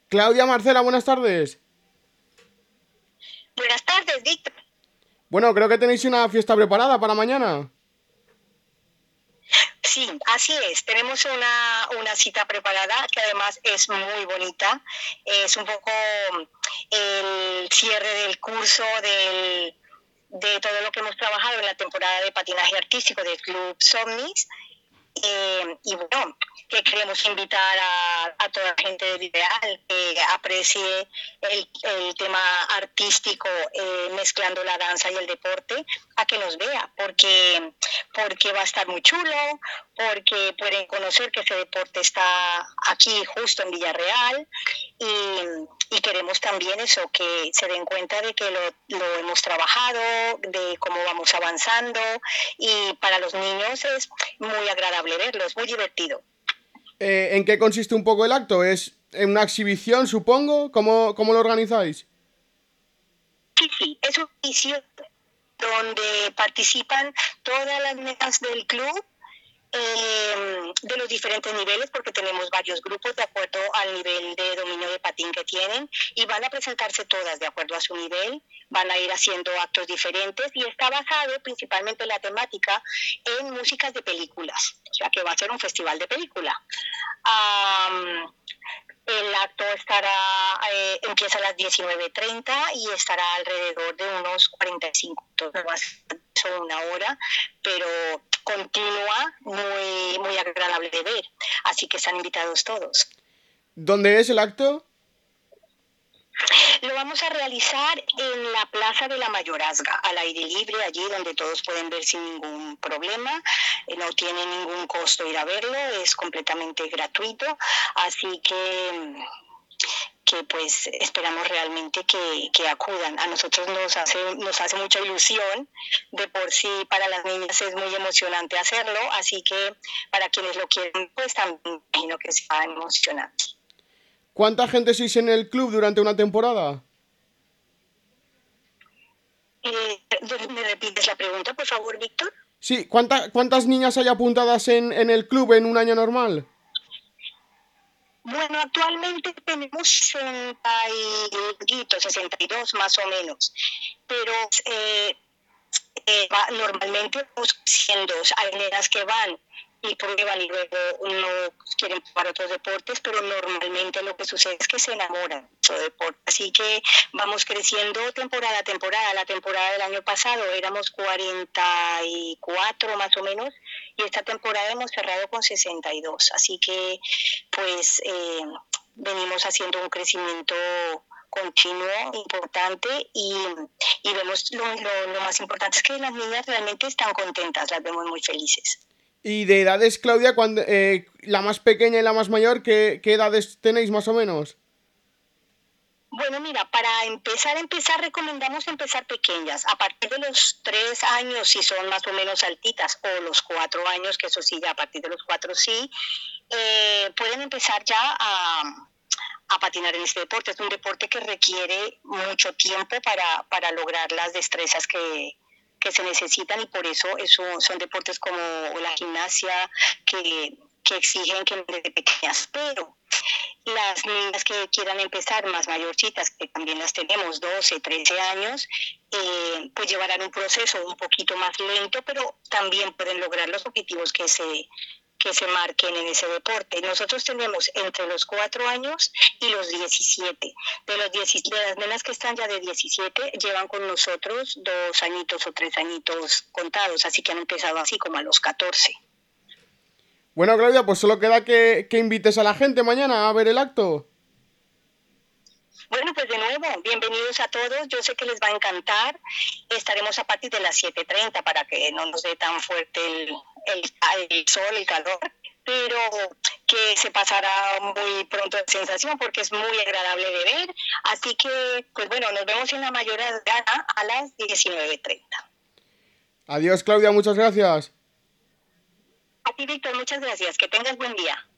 Claudia, Marcela, buenas tardes. Buenas tardes, Víctor. Bueno, creo que tenéis una fiesta preparada para mañana. Sí, así es. Tenemos una cita preparada que además es muy bonita. Es un poco el cierre del curso de todo lo que hemos trabajado en la temporada de patinaje artístico del Club Somnis. Y bueno, que queremos invitar a toda la gente del ideal que aprecie el tema artístico, mezclando la danza y el deporte, a que nos vea, porque va a estar muy chulo, porque pueden conocer que ese deporte está aquí justo en Villarreal y queremos también eso, que se den cuenta de que lo hemos trabajado, de cómo vamos avanzando, y para los niños es muy agradable verlo, es muy divertido. ¿En qué consiste un poco el acto? ¿Es en una exhibición, supongo? ¿Cómo lo organizáis? Sí, sí, es un inicio donde participan todas las nenas del club, de los diferentes niveles, porque tenemos varios grupos de acuerdo al nivel de dominio de patín que tienen, y van a presentarse todas de acuerdo a su nivel, van a ir haciendo actos diferentes, y está basado principalmente la temática en músicas de películas, o sea que va a ser un festival de película. El acto empieza a las 19:30 y estará alrededor de unos 45 minutos, o una hora, pero continua, muy, muy agradable de ver. Así que están invitados todos. ¿Dónde es el acto? Lo vamos a realizar en la Plaza de la Mayorazga, al aire libre, allí donde todos pueden ver sin ningún problema. No tiene ningún costo ir a verlo, es completamente gratuito. Así que pues esperamos realmente que acudan. A nosotros nos hace mucha ilusión, de por sí para las niñas es muy emocionante hacerlo, así que para quienes lo quieren, pues también imagino que sea emocionante. ¿Cuánta gente sois en el club durante una temporada? ¿Me repites la pregunta, por favor, Víctor? Sí, ¿cuántas niñas hay apuntadas en el club en un año normal? Bueno, actualmente tenemos 62 más o menos, pero normalmente vamos siendo, hay nenas que van y prueban y luego no quieren probar otros deportes, pero normalmente lo que sucede es que se enamoran de otro deporte. Así que vamos creciendo temporada a temporada. La temporada del año pasado éramos 44 más o menos, y esta temporada hemos cerrado con 62. Así que pues venimos haciendo un crecimiento continuo, importante, y vemos lo más importante es que las niñas realmente están contentas, las vemos muy felices. Y de edades, Claudia, la más pequeña y la más mayor, ¿qué edades tenéis más o menos? Bueno, mira, para empezar, recomendamos empezar pequeñas, a partir de los 3 años si son más o menos altitas, o los 4 años, que eso sí, ya a partir de los 4 sí, pueden empezar ya a patinar en este deporte. Es un deporte que requiere mucho tiempo para lograr las destrezas que se necesitan, y por eso son deportes como la gimnasia que exigen que desde pequeñas, pero las niñas que quieran empezar más mayorcitas, que también las tenemos, 12, 13 años, pues llevarán un proceso un poquito más lento, pero también pueden lograr los objetivos que se marquen en ese deporte. Nosotros tenemos entre los 4 años y los 17. De las nenas que están ya de 17, llevan con nosotros 2 añitos o 3 añitos contados, así que han empezado así como a los 14. Bueno, Claudia, pues solo queda que invites a la gente mañana a ver el acto. Bueno, pues de nuevo, bienvenidos a todos. Yo sé que les va a encantar. Estaremos a partir de las 7:30 para que no nos dé tan fuerte el sol, el calor, pero que se pasará muy pronto de sensación porque es muy agradable de ver. Así que, pues bueno, nos vemos en la mayoría de edad a las 19:30. Adiós, Claudia, muchas gracias. A ti, Víctor, muchas gracias. Que tengas buen día.